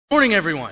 Morning, everyone.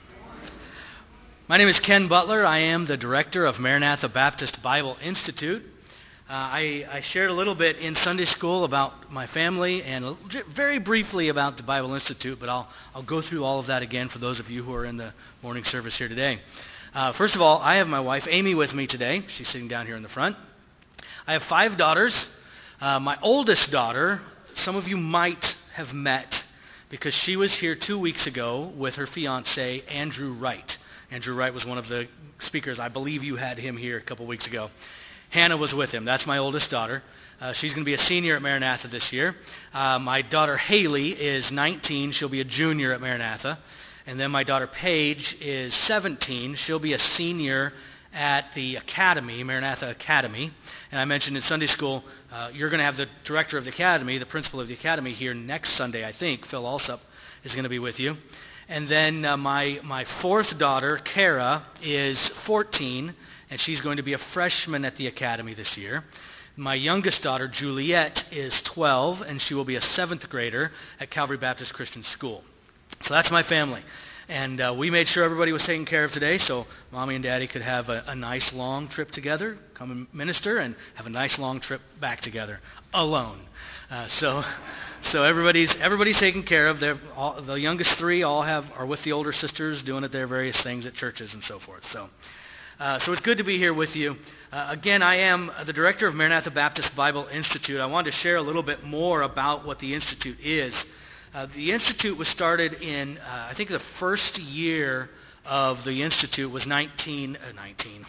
My name is Ken Butler. I am the director of Maranatha Baptist Bible Institute. I shared a little bit in Sunday school about my family and very briefly about the Bible Institute, but I'll go through all of that again for those of you who are in the morning service here today. First of all, I have my wife Amy with me today. She's sitting down here in the front. I have 5 daughters. My oldest daughter, some of you might have met because she was here 2 weeks ago with her fiancé, Andrew Wright. Andrew Wright was one of the speakers. I believe you had him here a couple weeks ago. Hannah was with him. That's my oldest daughter. She's going to be a senior at Maranatha this year. My daughter Haley is 19. She'll be a junior at Maranatha. And then my daughter Paige is 17. She'll be a senior at the Academy, Maranatha Academy. And I mentioned in Sunday school, you're going to have the director of the Academy, the principal of the Academy here next Sunday, I think. Phil Alsup is going to be with you. And then my fourth daughter, Kara, is 14, and she's going to be a freshman at the Academy this year. My youngest daughter, Juliet, is 12, and she will be a 7th grader at Calvary Baptist Christian School. So that's my family. And we made sure everybody was taken care of today so Mommy and Daddy could have a nice long trip together, come and minister, and have a nice long trip back together, alone. So everybody's taken care of. The youngest 3 are with the older sisters doing their various things at churches and so forth. So it's good to be here with you. Again, I am the director of Maranatha Baptist Bible Institute. I wanted to share a little bit more about what the Institute is. The Institute was started in, I think the first year of the Institute was 2019.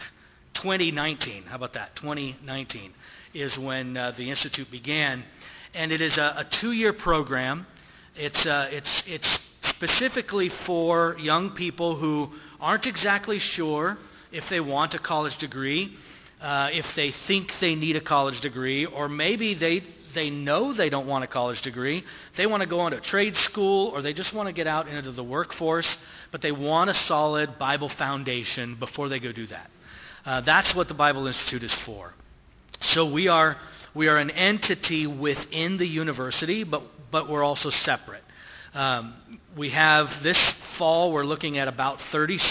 How about that? 2019 is when the Institute began. And it is a 2-year program. It's specifically for young people who aren't exactly sure if they want a college degree, if they think they need a college degree, or maybe they know they don't want a college degree. They want to go on to trade school, or they just want to get out into the workforce, but they want a solid Bible foundation before they go do that. That's what the Bible Institute is for. So we are an entity within the university, but we're also separate. We have this fall, we're looking at about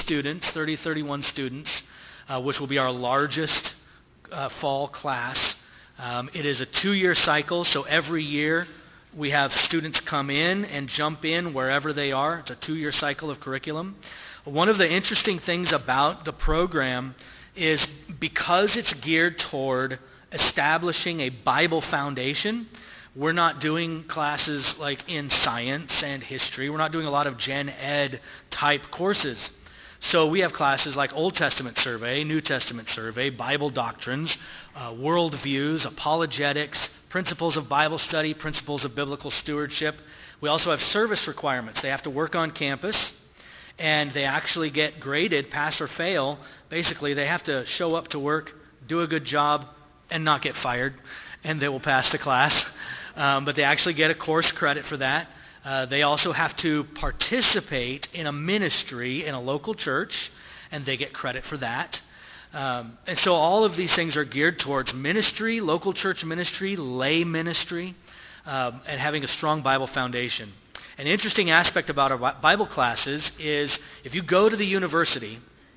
31 students, which will be our largest fall class. It is a 2-year cycle, so every year we have students come in and jump in wherever they are. It's a 2-year cycle of curriculum. One of the interesting things about the program is because it's geared toward establishing a Bible foundation, we're not doing classes like in science and history. We're not doing a lot of gen ed type courses. So we have classes like Old Testament survey, New Testament survey, Bible doctrines, worldviews, apologetics, principles of Bible study, principles of biblical stewardship. We also have service requirements. They have to work on campus, and they actually get graded, pass or fail. Basically, they have to show up to work, do a good job, and not get fired, and they will pass the class. But they actually get a course credit for that. They also have to participate in a ministry in a local church, and they get credit for that. And so all of these things are geared towards ministry, local church ministry, lay ministry, and having a strong Bible foundation. An interesting aspect about our Bible classes is if you go to the university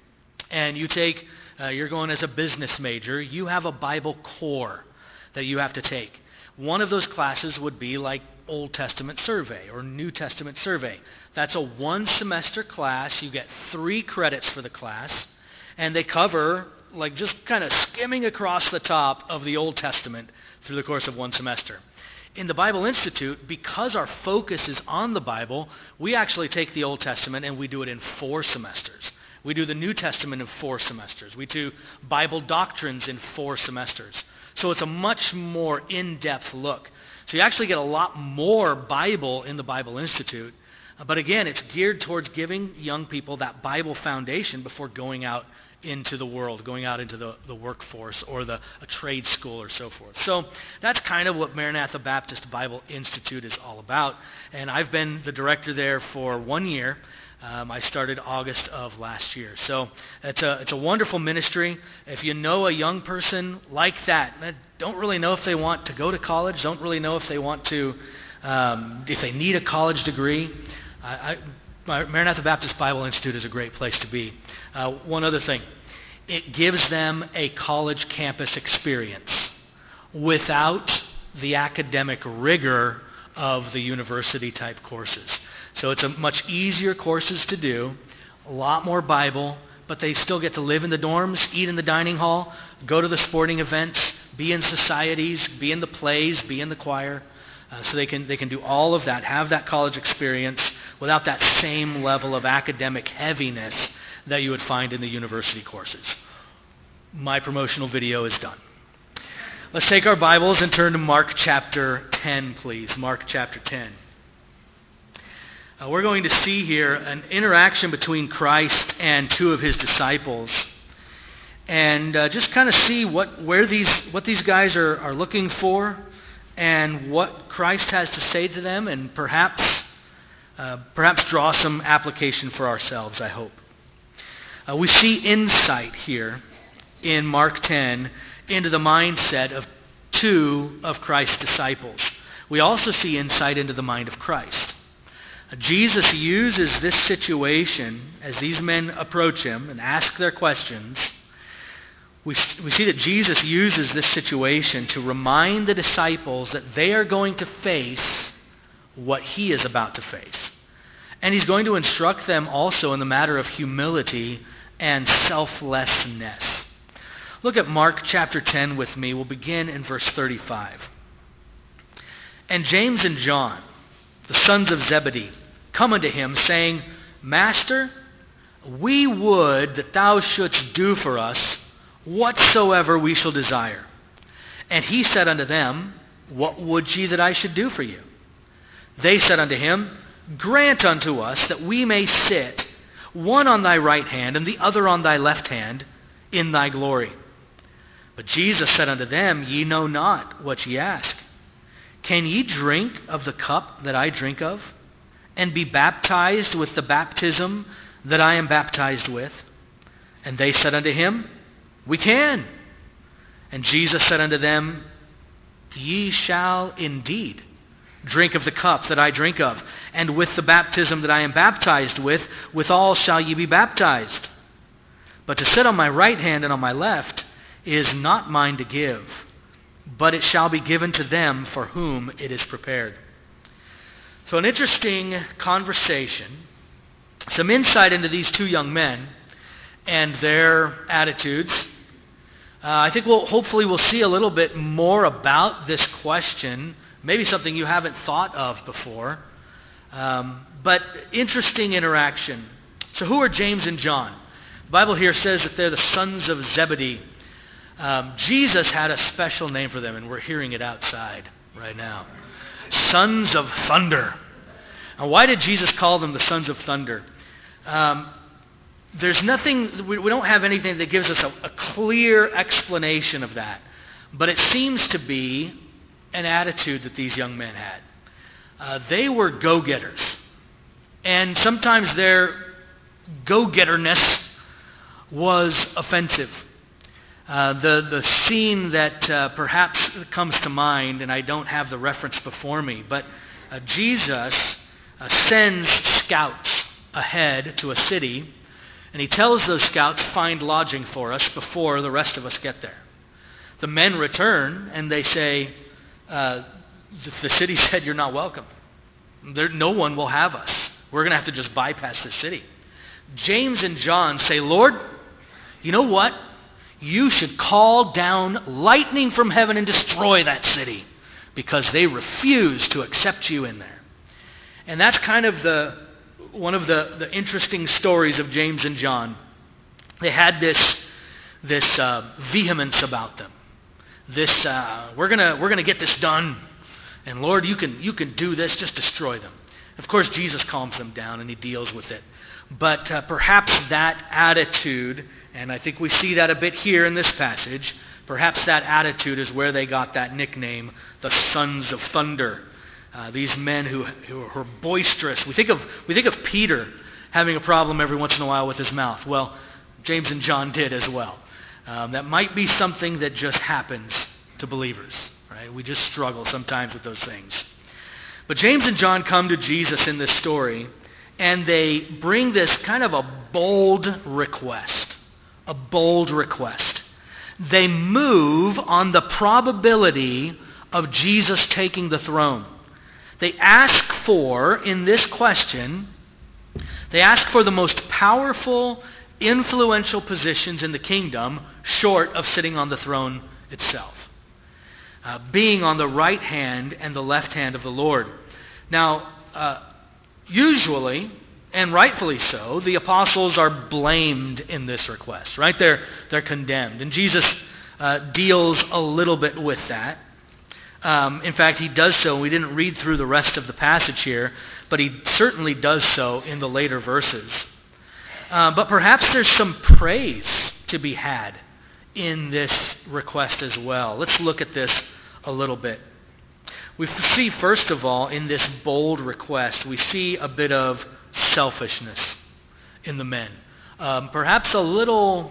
and you're going as a business major, you have a Bible core that you have to take. One of those classes would be like Old Testament survey or New Testament survey. That's a 1-semester class. You get 3 credits for the class, and they cover like just kind of skimming across the top of the Old Testament through the course of 1 semester. In the Bible Institute, because our focus is on the Bible, we actually take the Old Testament and we do it in 4 semesters. We do the New Testament in 4 semesters. We do Bible doctrines in 4 semesters. So it's a much more in-depth look. So you actually get a lot more Bible in the Bible Institute. But again, it's geared towards giving young people that Bible foundation before going out into the world, going out into the workforce or a trade school or so forth. So that's kind of what Maranatha Baptist Bible Institute is all about. And I've been the director there for 1 year. I started August of last year. So it's a wonderful ministry. If you know a young person like that don't really know if they want to go to college, don't really know if they want to, if they need a college degree, Maranatha Baptist Bible Institute is a great place to be. One other thing, it gives them a college campus experience without the academic rigor of the university-type courses. So it's a much easier courses to do, a lot more Bible, but they still get to live in the dorms, eat in the dining hall, go to the sporting events, be in societies, be in the plays, be in the choir. So they can do all of that, have that college experience without that same level of academic heaviness that you would find in the university courses. My promotional video is done. Let's take our Bibles and turn to Mark chapter 10, please. Mark chapter 10. We're going to see here an interaction between Christ and two of his disciples, and just kind of see what these guys are looking for, and what Christ has to say to them, and perhaps draw some application for ourselves, I hope. We see insight here in Mark 10 into the mindset of two of Christ's disciples. We also see insight into the mind of Christ. Jesus uses this situation as these men approach him and ask their questions. We see that Jesus uses this situation to remind the disciples that they are going to face what he is about to face. And he's going to instruct them also in the matter of humility and selflessness. Look at Mark chapter 10 with me. We'll begin in verse 35. And James and John, the sons of Zebedee, come unto him, saying, Master, we would that thou shouldst do for us whatsoever we shall desire. And he said unto them, What would ye that I should do for you? They said unto him, Grant unto us that we may sit, one on thy right hand, and the other on thy left hand, in thy glory. But Jesus said unto them, Ye know not what ye ask. Can ye drink of the cup that I drink of, and be baptized with the baptism that I am baptized with? And they said unto him, We can. And Jesus said unto them, Ye shall indeed drink of the cup that I drink of, and with the baptism that I am baptized with, withal shall ye be baptized. But to sit on my right hand and on my left is not mine to give, but it shall be given to them for whom it is prepared. So an interesting conversation, some insight into these two young men and their attitudes. I think hopefully we'll see a little bit more about this question, maybe something you haven't thought of before, but interesting interaction. So who are James and John? The Bible here says that they're the sons of Zebedee. Jesus had a special name for them, and we're hearing it outside right now. Sons of thunder. Now, why did Jesus call them the sons of thunder? There's nothing, we don't have anything that gives us a clear explanation of that. But it seems to be an attitude that these young men had. They were go-getters. And sometimes their go-getterness was offensive. The scene that perhaps comes to mind, and I don't have the reference before me, but Jesus sends scouts ahead to a city, and he tells those scouts, find lodging for us before the rest of us get there. The men return, and they say, the city said, you're not welcome. No one will have us. We're going to have to just bypass the city. James and John say, Lord, you know what? You should call down lightning from heaven and destroy that city, because they refuse to accept you in there. And that's kind of one of the interesting stories of James and John. They had this vehemence about them. This we're gonna get this done, and Lord, you can do this. Just destroy them. Of course, Jesus calms them down and he deals with it. But perhaps that attitude, and I think we see that a bit here in this passage, perhaps that attitude is where they got that nickname, the Sons of Thunder. These men who are boisterous. We think of Peter having a problem every once in a while with his mouth. Well, James and John did as well. That might be something that just happens to believers, right? We just struggle sometimes with those things. But James and John come to Jesus in this story, and they bring this kind of a bold request. A bold request. They move on the probability of Jesus taking the throne. They ask for, in this question, they ask for the most powerful, influential positions in the kingdom, short of sitting on the throne itself. Being on the right hand and the left hand of the Lord. Now, usually, and rightfully so, the apostles are blamed in this request, right? They're condemned. And Jesus deals a little bit with that. In fact, he does so. We didn't read through the rest of the passage here, but he certainly does so in the later verses. But perhaps there's some praise to be had in this request as well. Let's look at this a little bit. We see, first of all, in this bold request, we see a bit of selfishness in the men. Perhaps a little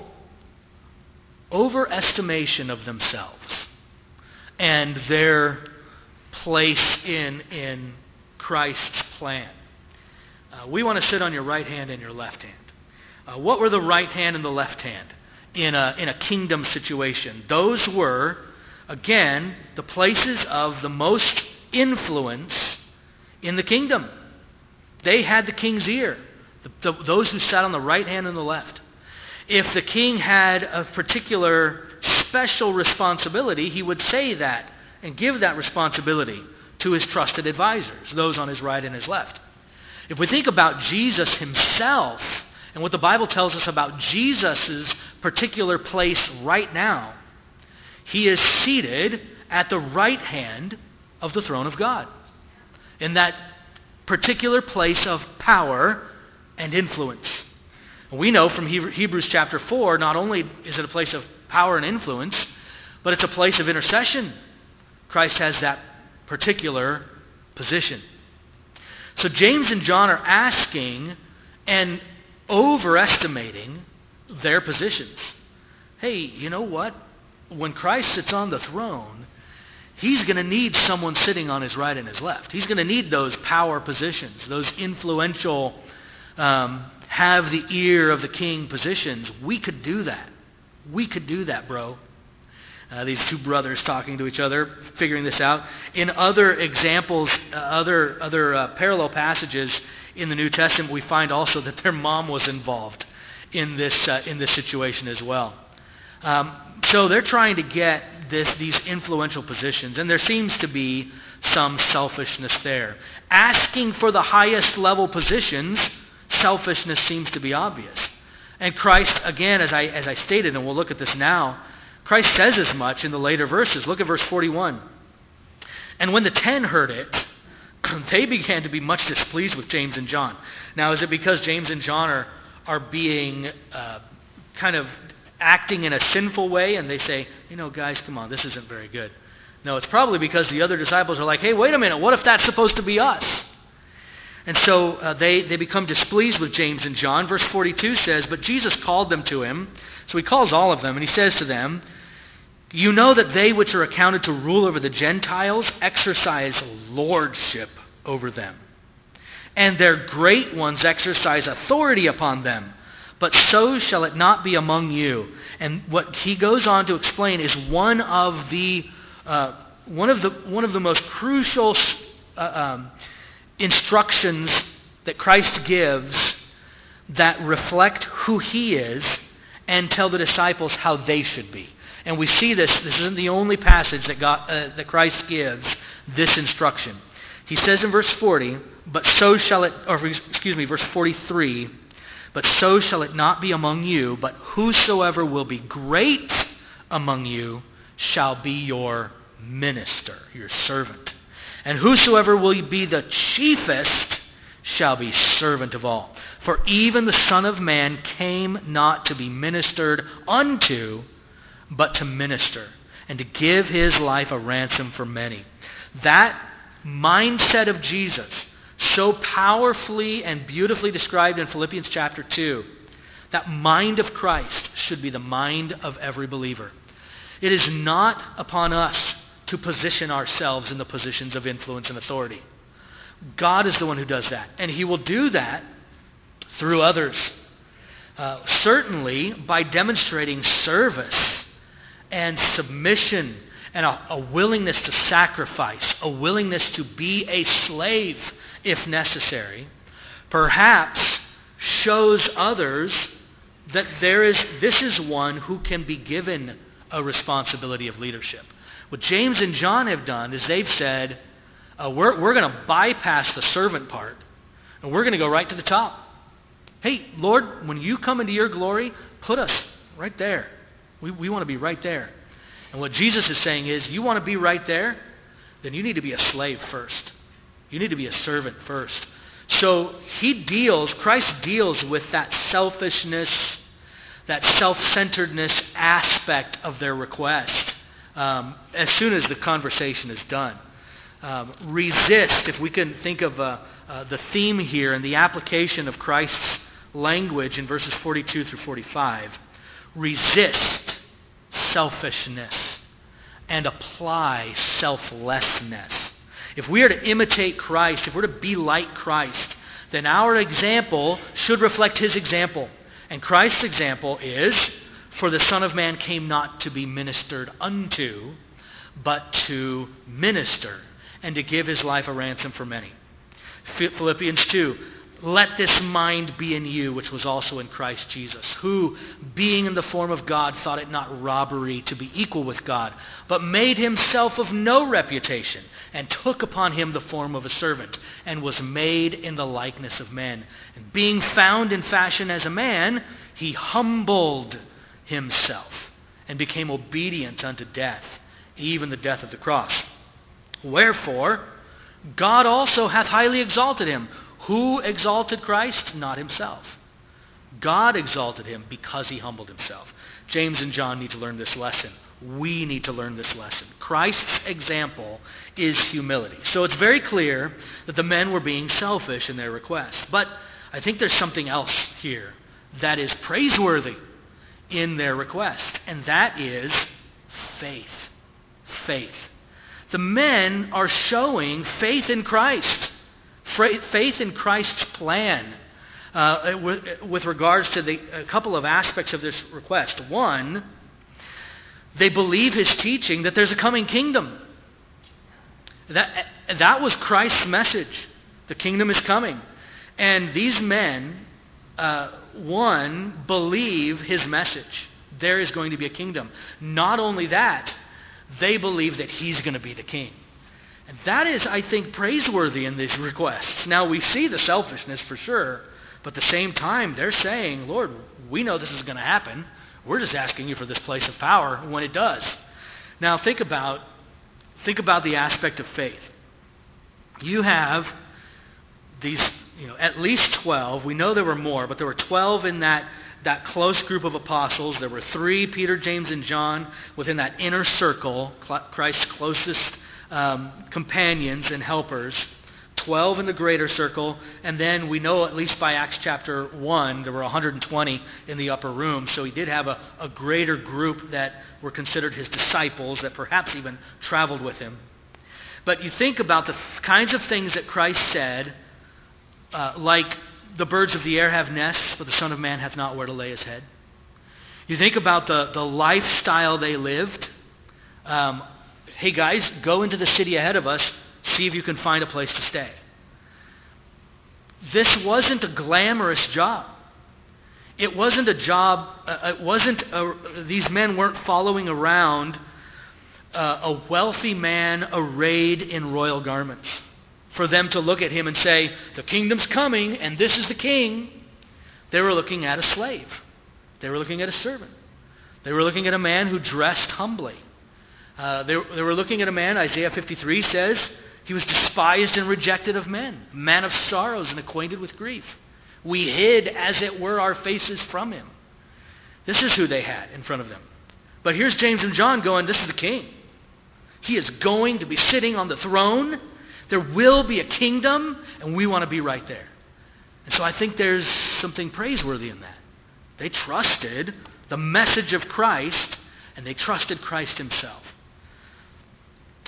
overestimation of themselves and their place in Christ's plan. We want to sit on your right hand and your left hand. What were the right hand and the left hand in a kingdom situation? Those were, again, the places of the most influence in the kingdom. They had the king's ear, those who sat on the right hand and the left. If the king had a particular special responsibility, he would say that and give that responsibility to his trusted advisors, those on his right and his left. If we think about Jesus himself and what the Bible tells us about Jesus' particular place right now, he is seated at the right hand of the throne of God. In that particular place of power and influence. And we know from Hebrews chapter 4, not only is it a place of power and influence, but it's a place of intercession. Christ has that particular position. So James and John are asking and overestimating their positions. Hey, you know what? When Christ sits on the throne, he's going to need someone sitting on his right and his left. He's going to need those power positions, those influential, have the ear of the king positions. We could do that. We could do that, bro. These two brothers talking to each other, figuring this out. In other examples, other parallel passages in the New Testament, we find also that their mom was involved in this situation as well. So they're trying to get these influential positions, and there seems to be some selfishness there. Asking for the highest level positions, selfishness seems to be obvious. And Christ, again, as I stated, and we'll look at this now, Christ says as much in the later verses. Look at verse 41. And when the 10 heard it, they began to be much displeased with James and John. Now, is it because James and John are being kind of acting in a sinful way, and they say, guys, come on, this isn't very good? No, it's probably because the other disciples are like, hey, wait a minute, what if that's supposed to be us? And so they become displeased with James and John. Verse 42 says, but Jesus called them to him. So he calls all of them, and he says to them, you know that they which are accounted to rule over the Gentiles exercise lordship over them, and their great ones exercise authority upon them. But so shall it not be among you. And what he goes on to explain is one of the most crucial instructions that Christ gives that reflect who he is and tell the disciples how they should be. And we see this. This isn't the only passage that Christ gives this instruction. He says in verse 40, verse 43. But so shall it not be among you, but whosoever will be great among you shall be your minister, your servant. And whosoever will be the chiefest shall be servant of all. For even the Son of Man came not to be ministered unto, but to minister, and to give his life a ransom for many. That mindset of Jesus, so powerfully and beautifully described in Philippians chapter 2, that mind of Christ should be the mind of every believer. It is not upon us to position ourselves in the positions of influence and authority. God is the one who does that. And he will do that through others. Certainly by demonstrating service and submission and a willingness to sacrifice, a willingness to be a slave if necessary, perhaps shows others that this is one who can be given a responsibility of leadership. What James and John have done is they've said, we're going to bypass the servant part, and we're going to go right to the top. Hey, Lord, when you come into your glory, put us right there. We want to be right there. And what Jesus is saying is, you want to be right there? Then you need to be a slave first. You need to be a servant first. So Christ deals with that selfishness, that self-centeredness aspect of their request as soon as the conversation is done. Resist, if we can think of the theme here and the application of Christ's language in verses 42 through 45, resist selfishness and apply selflessness. If we are to imitate Christ, if we're to be like Christ, then our example should reflect his example. And Christ's example is, for the Son of Man came not to be ministered unto, but to minister, and to give his life a ransom for many. Philippians 2, let this mind be in you, which was also in Christ Jesus, who, being in the form of God, thought it not robbery to be equal with God, but made himself of no reputation, and took upon him the form of a servant, and was made in the likeness of men. And being found in fashion as a man, he humbled himself, and became obedient unto death, even the death of the cross. Wherefore, God also hath highly exalted him. Who exalted Christ? Not himself. God exalted him because he humbled himself. James and John need to learn this lesson. We need to learn this lesson. Christ's example is humility. So it's very clear that the men were being selfish in their request. But I think there's something else here that is praiseworthy in their request, and that is faith. Faith. The men are showing faith in Christ. Faith in Christ's plan with regards to a couple of aspects of this request. One, they believe his teaching that there's a coming kingdom. That was Christ's message. The kingdom is coming. And these men, one, believe his message. There is going to be a kingdom. Not only that, they believe that he's going to be the king. And that is, I think, praiseworthy in these requests. Now, we see the selfishness for sure, but at the same time, they're saying, Lord, we know this is going to happen. We're just asking you for this place of power when it does. Now, think about the aspect of faith. You have these, at least 12. We know there were more, but there were 12 in that close group of apostles. There were 3, Peter, James, and John, within that inner circle, Christ's closest companions and helpers. 12 in the greater circle, and then we know at least by Acts chapter 1, there were 120 in the upper room, so he did have a greater group that were considered his disciples that perhaps even traveled with him. But you think about the kinds of things that Christ said, like the birds of the air have nests, but the Son of Man hath not where to lay his head. You think about the lifestyle they lived. Hey guys, go into the city ahead of us, see if you can find a place to stay. This wasn't a glamorous job. It wasn't a job, these men weren't following around a wealthy man arrayed in royal garments for them to look at him and say, the kingdom's coming and this is the king. They were looking at a slave. They were looking at a servant. They were looking at a man who dressed humbly. They were looking at a man, Isaiah 53 says, he was despised and rejected of men, a man of sorrows and acquainted with grief. We hid, as it were, our faces from him. This is who they had in front of them. But here's James and John going, this is the king. He is going to be sitting on the throne. There will be a kingdom, and we want to be right there. And so I think there's something praiseworthy in that. They trusted the message of Christ, and they trusted Christ himself.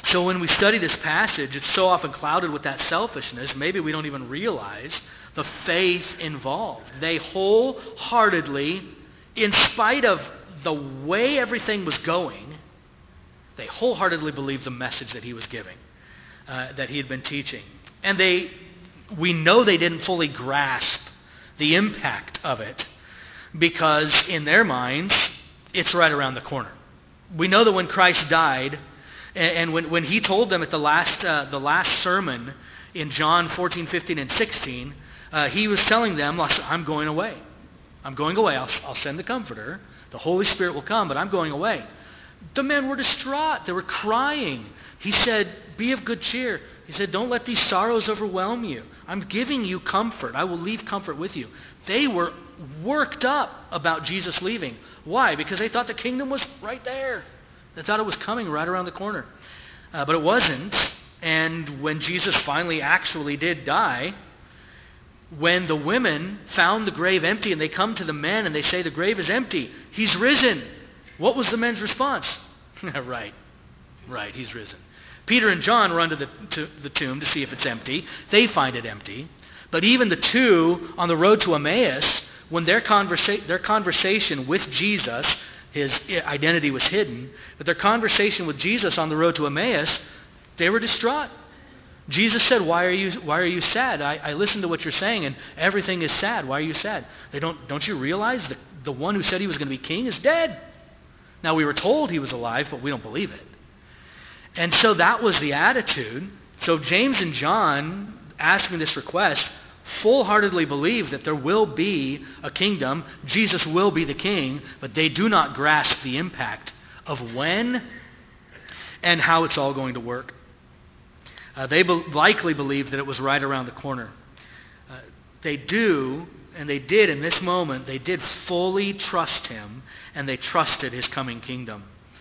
So when we study this passage, it's so often clouded with that selfishness, maybe we don't even realize the faith involved. They wholeheartedly, in spite of the way everything was going, they wholeheartedly believed the message that he was giving, that he had been teaching. And we know they didn't fully grasp the impact of it because in their minds, it's right around the corner. We know that when Christ died, and when he told them at the last sermon in John 14, 15, and 16, he was telling them, I'm going away. I'm going away. I'll send the Comforter. The Holy Spirit will come, but I'm going away. The men were distraught. They were crying. He said, be of good cheer. He said, don't let these sorrows overwhelm you. I'm giving you comfort. I will leave comfort with you. They were worked up about Jesus leaving. Why? Because they thought the kingdom was right there. They thought it was coming right around the corner. But it wasn't. And when Jesus finally actually did die, when the women found the grave empty and they come to the men and they say the grave is empty, he's risen. What was the men's response? Right, he's risen. Peter and John run to the tomb to see if it's empty. They find it empty. But even the two on the road to Emmaus, when their conversation with Jesus, his identity was hidden, but their conversation with Jesus on the road to Emmaus, they were distraught. Jesus said, why are you sad? I listened to what you're saying and everything is sad. Why are you sad? Don't you realize that the one who said he was going to be king is dead? Now we were told he was alive, but we don't believe it. And so that was the attitude. So James and John, asking this request, full-heartedly believe that there will be a kingdom. Jesus will be the king, but they do not grasp the impact of when and how it's all going to work. They likely believed that it was right around the corner. They do, and they did in this moment, they did fully trust him, and they trusted his coming kingdom.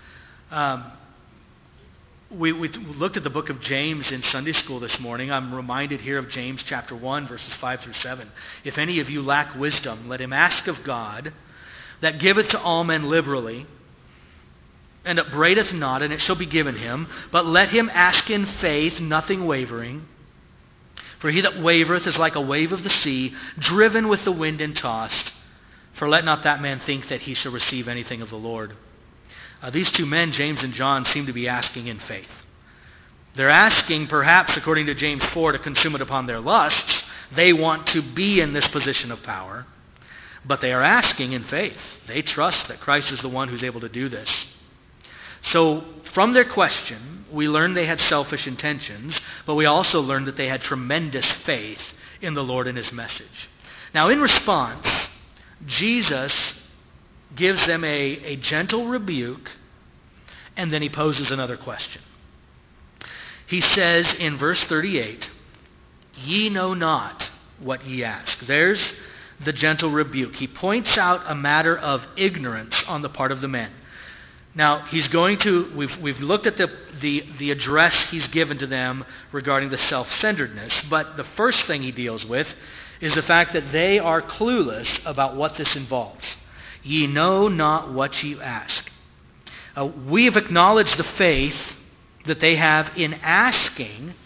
We looked at the book of James in Sunday school this morning. I'm reminded here of James chapter 1, verses 5 through 7. If any of you lack wisdom, let him ask of God, that giveth to all men liberally, and upbraideth not, and it shall be given him. But let him ask in faith, nothing wavering. For he that wavereth is like a wave of the sea, driven with the wind and tossed. For let not that man think that he shall receive anything of the Lord. These two men, James and John, seem to be asking in faith. They're asking, perhaps, according to James 4, to consume it upon their lusts. They want to be in this position of power. But they are asking in faith. They trust that Christ is the one who's able to do this. So from their question, we learn they had selfish intentions, but we also learned that they had tremendous faith in the Lord and his message. Now in response, Jesus gives them a gentle rebuke, and then he poses another question. He says in verse 38, ye know not what ye ask. There's the gentle rebuke. He points out a matter of ignorance on the part of the men. Now, he's going to, we've looked at the address he's given to them regarding the self-centeredness, but the first thing he deals with is the fact that they are clueless about what this involves. Ye know not what ye ask. We have acknowledged the faith that they have in asking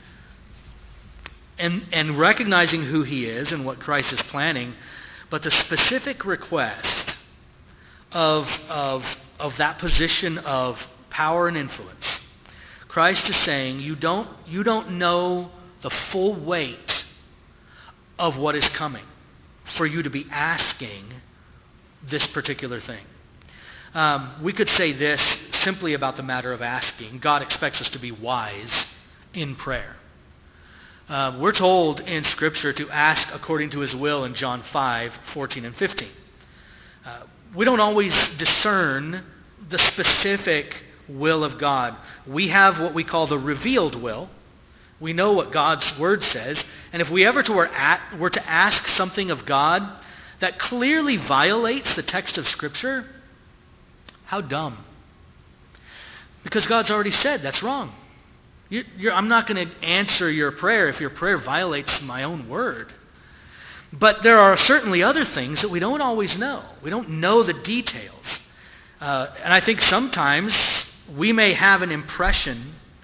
and recognizing who he is and what Christ is planning, but the specific request of that position of power and influence. Christ is saying, you don't know the full weight of what is coming for you to be asking this particular thing. We could say this simply about the matter of asking. God expects us to be wise in prayer. We're told in Scripture to ask according to his will in John 5, 14 and 15. We don't always discern the specific will of God. We have what we call the revealed will. We know what God's word says. And if we ever were to ask something of God that clearly violates the text of Scripture, how dumb. Because God's already said that's wrong. I'm not going to answer your prayer if your prayer violates my own word. But there are certainly other things that we don't always know. We don't know the details. And I think sometimes we may have an impression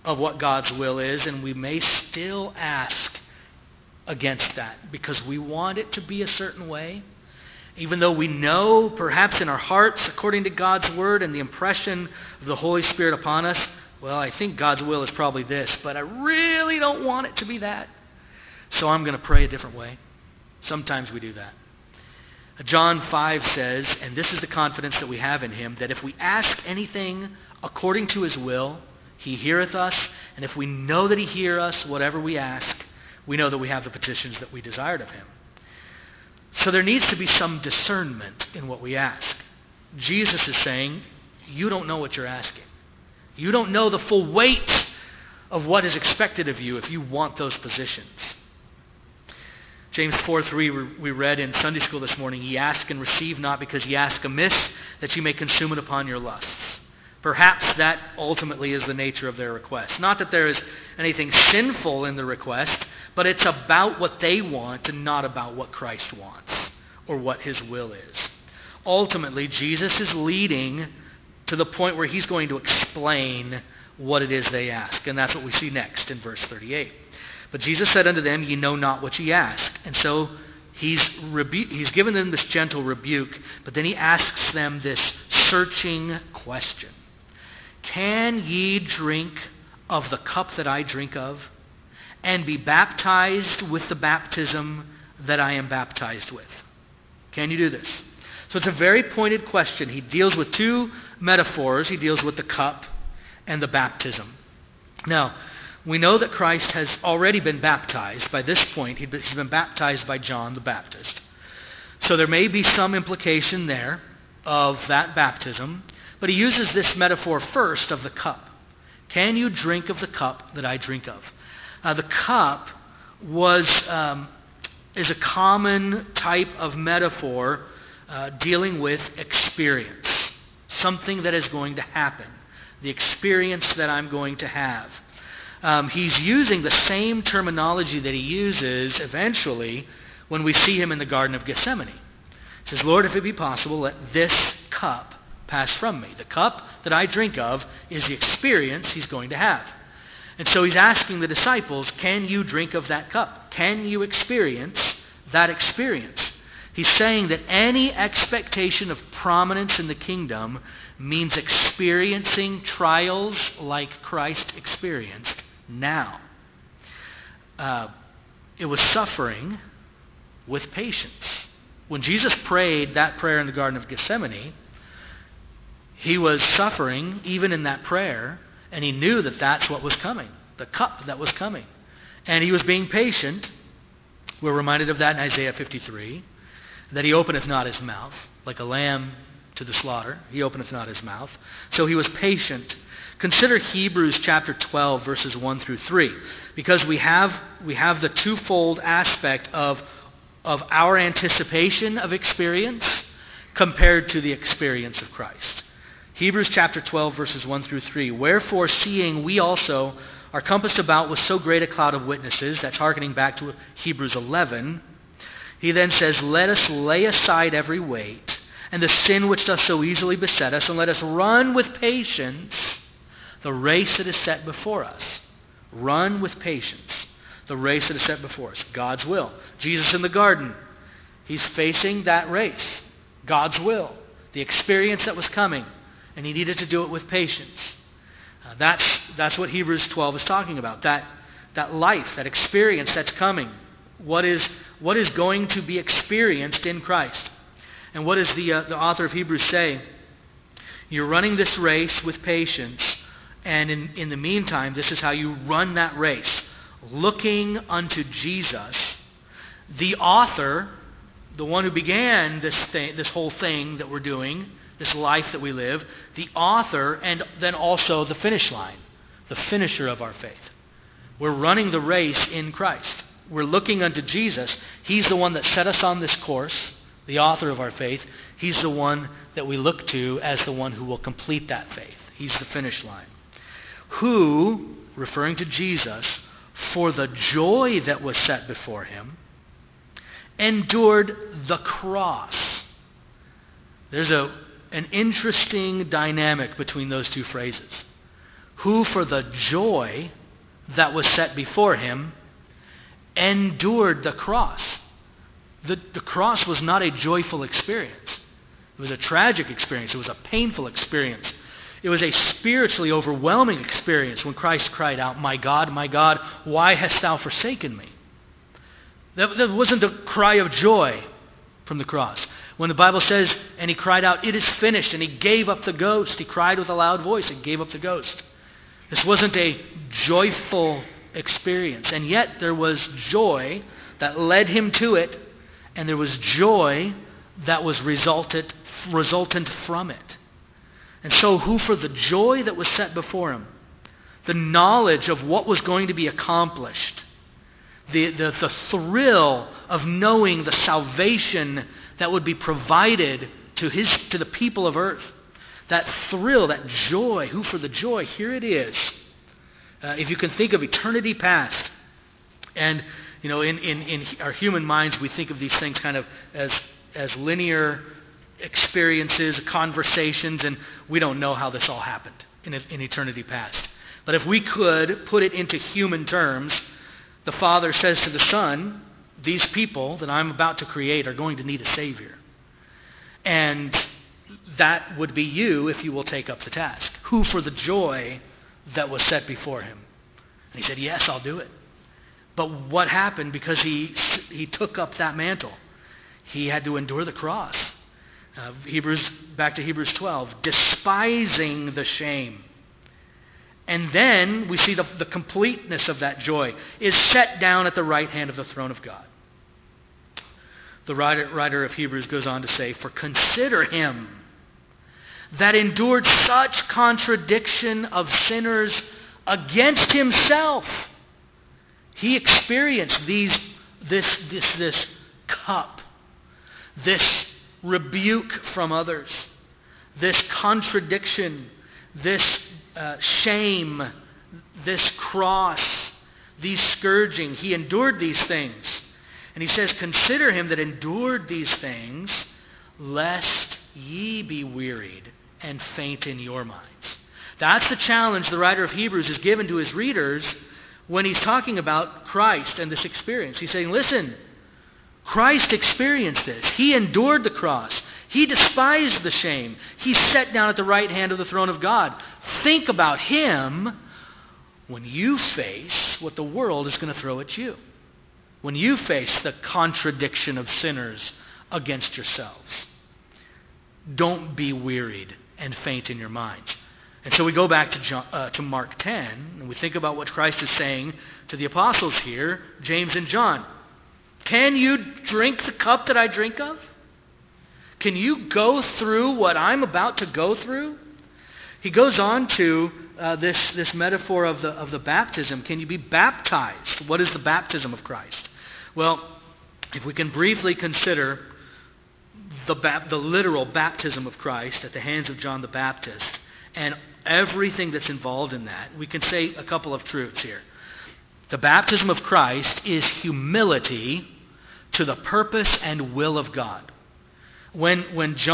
of what God's will is, and we may still ask against that because we want it to be a certain way. Even though we know, perhaps in our hearts, according to God's word and the impression of the Holy Spirit upon us, well, I think God's will is probably this, but I really don't want it to be that. So I'm going to pray a different way. Sometimes we do that. John 5 says, and this is the confidence that we have in him, that if we ask anything according to his will, he heareth us, and if we know that he hear us, whatever we ask, we know that we have the petitions that we desired of him. So there needs to be some discernment in what we ask. Jesus is saying, you don't know what you're asking. You don't know the full weight of what is expected of you if you want those positions. James 4:3 we read in Sunday school this morning, ye ask and receive not because ye ask amiss, that ye may consume it upon your lusts. Perhaps that ultimately is the nature of their request. Not that there is anything sinful in the request, but it's about what they want and not about what Christ wants or what his will is. Ultimately, Jesus is leading to the point where he's going to explain what it is they ask. And that's what we see next in verse 38. But Jesus said unto them, ye know not what ye ask. And so he's given them this gentle rebuke, but then he asks them this searching question. Can ye drink of the cup that I drink of, and be baptized with the baptism that I am baptized with? Can you do this? So it's a very pointed question. He deals with two metaphors. He deals with the cup and the baptism. Now, we know that Christ has already been baptized. By this point, he's been baptized by John the Baptist. So there may be some implication there of that baptism, but he uses this metaphor first of the cup. Can you drink of the cup that I drink of? The cup is a common type of metaphor dealing with experience, something that is going to happen, the experience that I'm going to have. He's using the same terminology that he uses eventually when we see him in the Garden of Gethsemane. He says, Lord, if it be possible, let this cup pass from me. The cup that I drink of is the experience he's going to have. And so he's asking the disciples, can you drink of that cup? Can you experience that experience? He's saying that any expectation of prominence in the kingdom means experiencing trials like Christ experienced now. It was suffering with patience. When Jesus prayed that prayer in the Garden of Gethsemane, he was suffering even in that prayer, and he knew that that's what was coming, the cup that was coming. And he was being patient. We're reminded of that in Isaiah 53, that he openeth not his mouth, like a lamb to the slaughter. He openeth not his mouth. So he was patient. Consider Hebrews chapter 12, verses 1 through 3, because we have the twofold aspect of our anticipation of experience compared to the experience of Christ. Hebrews chapter 12, verses 1 through 3. Wherefore, seeing we also are compassed about with so great a cloud of witnesses, that's hearkening back to Hebrews 11, he then says, let us lay aside every weight and the sin which doth so easily beset us, and let us run with patience the race that is set before us. Run with patience the race that is set before us. God's will. Jesus in the garden, he's facing that race. God's will. The experience that was coming. And he needed to do it with patience. That's what Hebrews 12 is talking about. That life, that experience that's coming. What is going to be experienced in Christ? And what does the author of Hebrews say? You're running this race with patience, and in the meantime, this is how you run that race. Looking unto Jesus, the author, the one who began this whole thing that we're doing, this life that we live, the author, and then also the finish line, the finisher of our faith. We're running the race in Christ. We're looking unto Jesus. He's the one that set us on this course, the author of our faith. He's the one that we look to as the one who will complete that faith. He's the finish line. Who, referring to Jesus, for the joy that was set before him, endured the cross. There's an interesting dynamic between those two phrases. who for the joy that was set before him endured the cross. The cross was not a joyful experience. It was a tragic experience. It was a painful experience. It was a spiritually overwhelming experience when Christ cried out, my God, why hast thou forsaken me?" That wasn't a cry of joy from the cross. When the Bible says, and he cried out, "It is finished," and he gave up the ghost. He cried with a loud voice and gave up the ghost. This wasn't a joyful experience. And yet there was joy that led him to it, and there was joy that was resultant from it. And so who for the joy that was set before him, the knowledge of what was going to be accomplished, the thrill of knowing the salvation that would be provided to the people of earth, that thrill, that joy, who for the joy, here it is. If you can think of eternity past, and in our human minds we think of these things kind of as linear experiences, conversations, and we don't know how this all happened in eternity past. But if we could put it into human terms, the Father says to the Son, these people that I'm about to create are going to need a Savior. And that would be you if you will take up the task. Who for the joy that was set before him. And he said, yes, I'll do it. But what happened? Because he took up that mantle, he had to endure the cross. Back to Hebrews 12, despising the shame. And then we see the completeness of that joy is set down at the right hand of the throne of God. The writer of Hebrews goes on to say, for consider him that endured such contradiction of sinners against himself. He experienced this cup, this rebuke from others, this contradiction, this shame, this cross, these scourging. He endured these things. And he says, consider him that endured these things, lest ye be wearied and faint in your minds. That's the challenge the writer of Hebrews is given to his readers when he's talking about Christ and this experience. He's saying, listen, Christ experienced this. He endured the cross. He despised the shame. He sat down at the right hand of the throne of God. Think about him when you face what the world is going to throw at you. When you face the contradiction of sinners against yourselves. Don't be wearied and faint in your minds. And so we go back to Mark 10, and we think about what Christ is saying to the apostles here, James and John. Can you drink the cup that I drink of? Can you go through what I'm about to go through? He goes on to this metaphor of the baptism. Can you be baptized? What is the baptism of Christ? Well, if we can briefly consider the literal baptism of Christ at the hands of John the Baptist and everything that's involved in that, we can say a couple of truths here. The baptism of Christ is humility to the purpose and will of God. When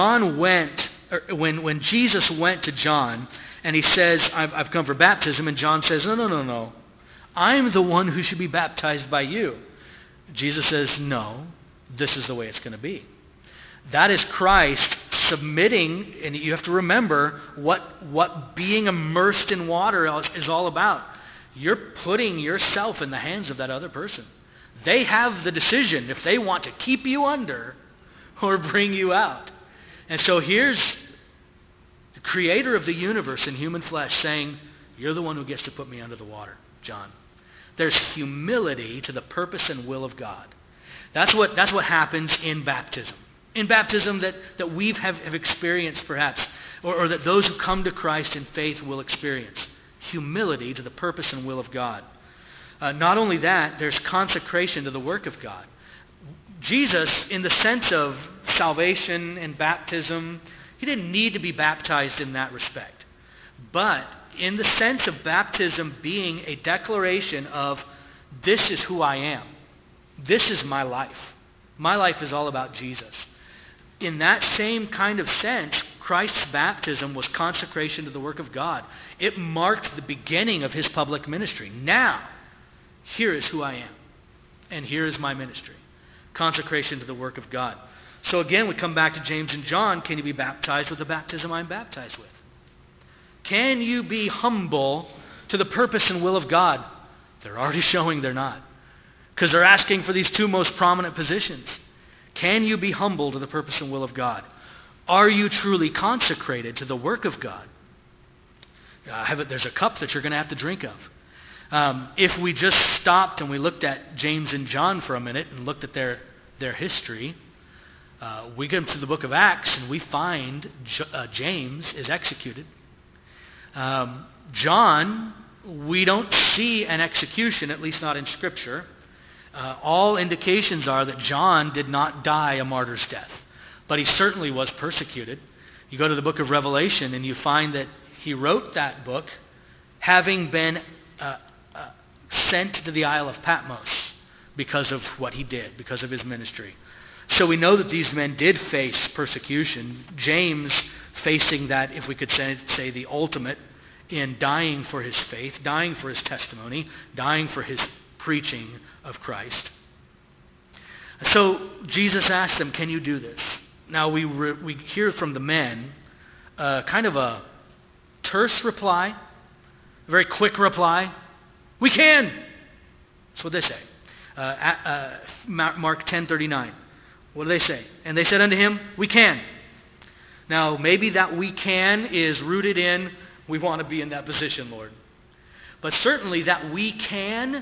Jesus went to John and he says, I've come for baptism, and John says, no. I'm the one who should be baptized by you. Jesus says, no, this is the way it's going to be. That is Christ submitting, and you have to remember what being immersed in water is all about. You're putting yourself in the hands of that other person. They have the decision if they want to keep you under or bring you out. And so here's the creator of the universe in human flesh saying, you're the one who gets to put me under the water, John. There's humility to the purpose and will of God. That's what happens in baptism. In baptism that we have experienced perhaps, or that those who come to Christ in faith will experience. Humility to the purpose and will of God. Not only that, there's consecration to the work of God. Jesus, in the sense of salvation and baptism, he didn't need to be baptized in that respect. But in the sense of baptism being a declaration of, this is who I am. This is my life. My life is all about Jesus. In that same kind of sense, Christ's baptism was consecration to the work of God. It marked the beginning of his public ministry. Now, here is who I am, and here is my ministry. Consecration to the work of God. So again, we come back to James and John. Can you be baptized with the baptism I'm baptized with? Can you be humble to the purpose and will of God? They're already showing they're not, because they're asking for these two most prominent positions. Can you be humble to the purpose and will of God? Are you truly consecrated to the work of God? There's a cup that you're going to have to drink of. If we just stopped and we looked at James and John for a minute and looked at their history, we get to the book of Acts and we find James is executed. John, we don't see an execution, at least not in Scripture. All indications are that John did not die a martyr's death, but he certainly was persecuted. You go to the book of Revelation and you find that he wrote that book having been sent to the Isle of Patmos because of what he did, because of his ministry. So we know that these men did face persecution. James facing that, if we could say the ultimate, in dying for his faith, dying for his testimony, dying for his preaching of Christ. So Jesus asked them, can you do this? Now we hear from the men kind of a terse reply, a very quick reply. We can. That's what they say. Mark 10:39. What do they say? And they said unto him, we can. Now maybe that we can is rooted in, we want to be in that position, Lord. But certainly that we can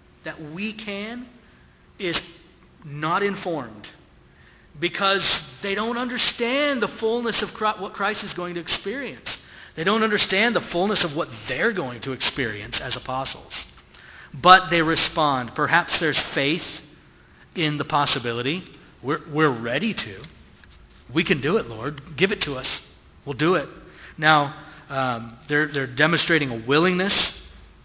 is not informed, because they don't understand the fullness of what Christ is going to experience. They don't understand the fullness of what they're going to experience as apostles. But they respond. Perhaps there's faith in the possibility. We're ready to. We can do it, Lord. Give it to us. We'll do it. Now, they're demonstrating a willingness.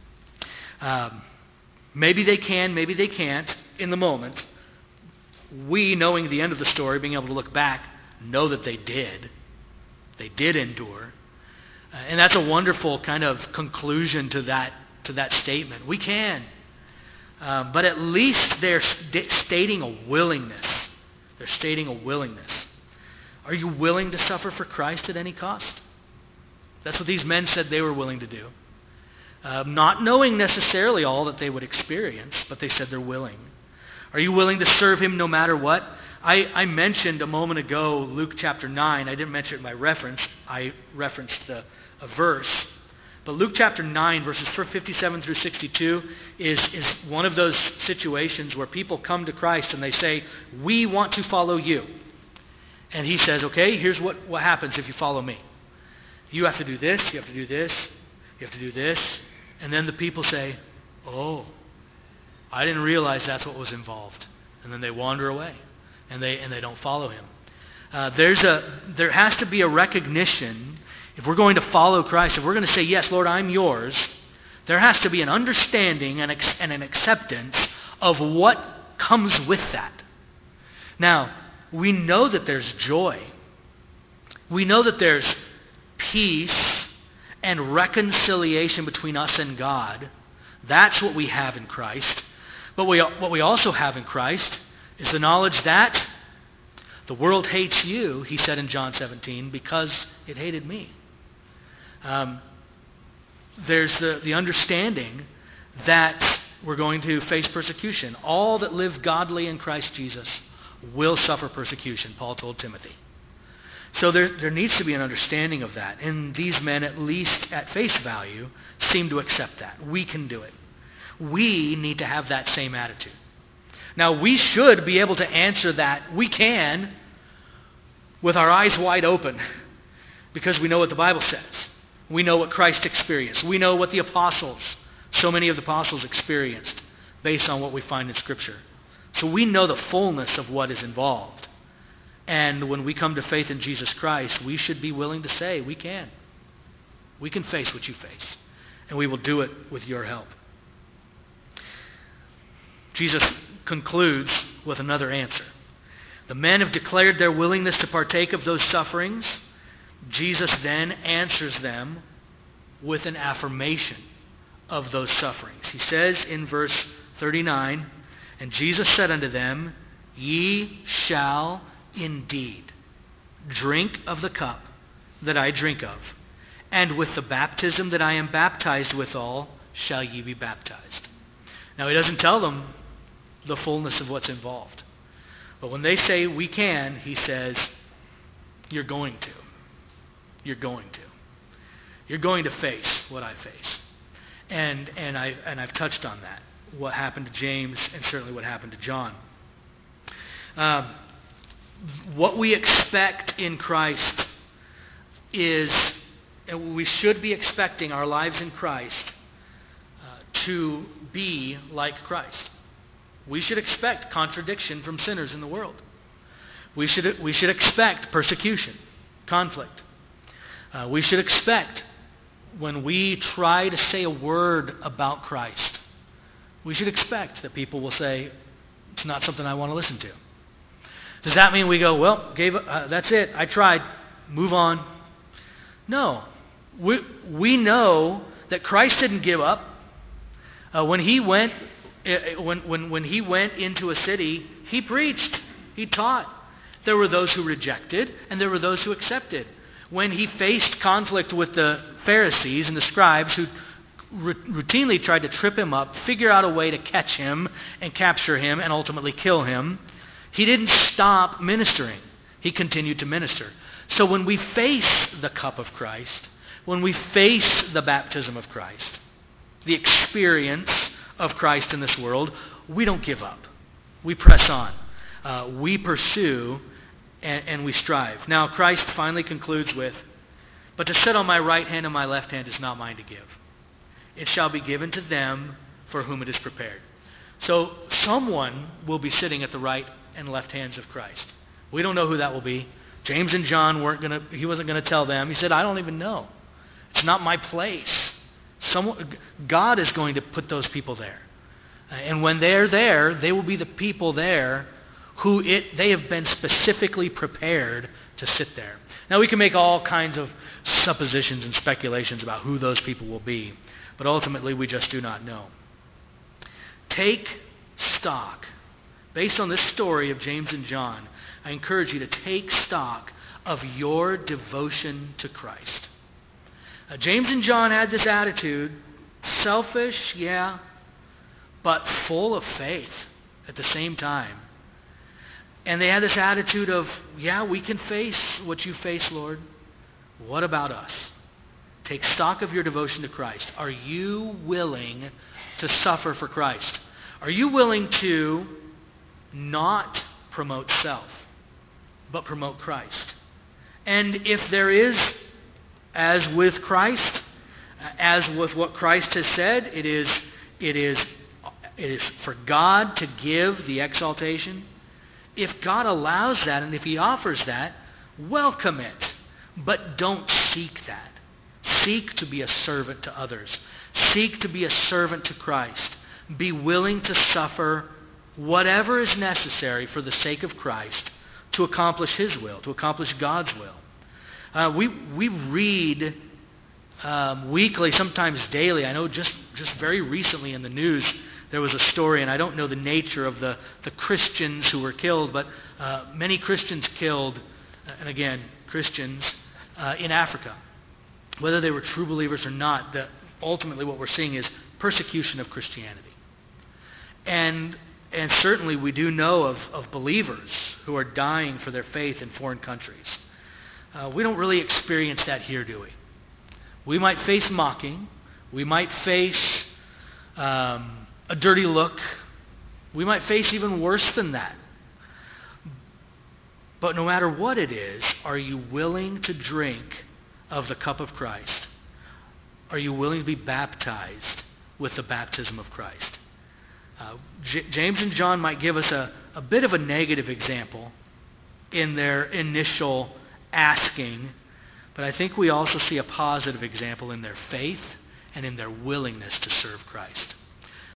Maybe they can, maybe they can't in the moment. We, knowing the end of the story, being able to look back, know that they did. They did endure. And that's a wonderful kind of conclusion to that statement. We can. But at least they're stating a willingness. They're stating a willingness. Are you willing to suffer for Christ at any cost? That's what these men said they were willing to do. Not knowing necessarily all that they would experience, but they said they're willing. Are you willing to serve him no matter what? I mentioned a moment ago Luke chapter 9. I didn't mention it by reference. I referenced a verse. But Luke chapter 9, verses 57 through 62 is one of those situations where people come to Christ and they say, we want to follow you. And he says, okay, here's what happens if you follow me. You have to do this, you have to do this, you have to do this. And then the people say, oh, I didn't realize that's what was involved. And then they wander away and they don't follow him. There has to be a recognition. If we're going to follow Christ, if we're going to say, yes, Lord, I'm yours, there has to be an understanding and an acceptance of what comes with that. Now, we know that there's joy. We know that there's peace and reconciliation between us and God. That's what we have in Christ. But what we also have in Christ is the knowledge that the world hates you, he said in John 17, because it hated me. There's the understanding that we're going to face persecution. All that live godly in Christ Jesus will suffer persecution, Paul told Timothy. So there needs to be an understanding of that. And these men, at least at face value, seem to accept that. We can do it. We need to have that same attitude. Now, we should be able to answer that we can with our eyes wide open, because we know what the Bible says. We know what Christ experienced. We know what the apostles, so many of the apostles experienced based on what we find in Scripture. So we know the fullness of what is involved. And when we come to faith in Jesus Christ, we should be willing to say, we can. We can face what you face. And we will do it with your help. Jesus concludes with another answer. The men have declared their willingness to partake of those sufferings. Jesus then answers them with an affirmation of those sufferings. He says in verse 39, "And Jesus said unto them, Ye shall indeed drink of the cup that I drink of, and with the baptism that I am baptized withal shall ye be baptized." Now he doesn't tell them the fullness of what's involved. But when they say we can, he says, you're going to. You're going to. You're going to face what I face. And I've touched on that, what happened to James and certainly what happened to John. What we expect in Christ is, we should be expecting our lives in Christ to be like Christ. We should expect contradiction from sinners in the world. We should expect persecution, conflict. We should expect when we try to say a word about Christ, we should expect that people will say, it's not something I want to listen to. Does that mean we go, well, that's it, I tried, move on? No. We know that Christ didn't give up. When he went into a city, he preached, he taught. There were those who rejected, and there were those who accepted. When he faced conflict with the Pharisees and the scribes who routinely tried to trip him up, figure out a way to catch him and capture him and ultimately kill him, he didn't stop ministering. He continued to minister. So when we face the cup of Christ, when we face the baptism of Christ, the experience of Christ in this world, we don't give up. We press on. We pursue and we strive. Now, Christ finally concludes with, "But to sit on my right hand and my left hand is not mine to give. It shall be given to them for whom it is prepared." So someone will be sitting at the right and left hands of Christ. We don't know who that will be. James and John he wasn't going to tell them. He said, I don't even know. It's not my place. God is going to put those people there. And when they're there, they will be the people there who they have been specifically prepared to sit there. Now we can make all kinds of suppositions and speculations about who those people will be, but ultimately we just do not know. Take stock. Based on this story of James and John, I encourage you to take stock of your devotion to Christ. James and John had this attitude, selfish, yeah, but full of faith at the same time. And they had this attitude of, yeah, we can face what you face, Lord. What about us? Take stock of your devotion to Christ. Are you willing to suffer for Christ? Are you willing to not promote self, but promote Christ? And if there is, as with Christ, as with what Christ has said, it is for God to give the exaltation. If God allows that and if he offers that, welcome it. But don't seek that. Seek to be a servant to others. Seek to be a servant to Christ. Be willing to suffer whatever is necessary for the sake of Christ to accomplish his will, to accomplish God's will. We read weekly, sometimes daily. I know just very recently in the news there was a story, and I don't know the nature of the Christians who were killed, but many Christians killed, and again, Christians in Africa. Whether they were true believers or not, ultimately what we're seeing is persecution of Christianity. And certainly we do know of believers who are dying for their faith in foreign countries. We don't really experience that here, do we? We might face mocking. We might face a dirty look. We might face even worse than that. But no matter what it is, are you willing to drink of the cup of Christ? Are you willing to be baptized with the baptism of Christ? James and John might give us a bit of a negative example in their initial asking, but I think we also see a positive example in their faith and in their willingness to serve Christ.